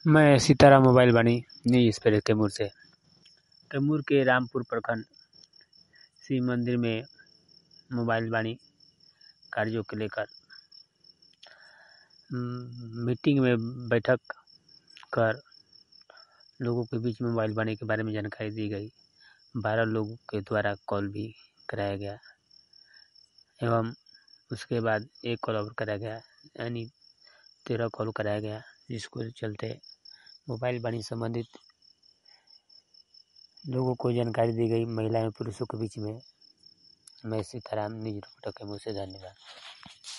मैं सीताराम मोबाइल बानी नी स्प्रे कैमूर के रामपुर प्रखंड शिव मंदिर में मोबाइल बानी कार्यों के लेकर मीटिंग में बैठक कर लोगों के बीच में मोबाइल बानी के बारे में जानकारी दी गई। 12 लोगों के द्वारा कॉल भी कराया गया एवं उसके बाद एक कॉल और कराया गया, यानी 13 कॉल कराया गया, जिसको चलते मोबाइल बानी संबंधित लोगों को जानकारी दी गई, महिला एवं पुरुषों के बीच में। मैं सीताराम निज रिपोर्टर कैमूर से, धन्यवाद।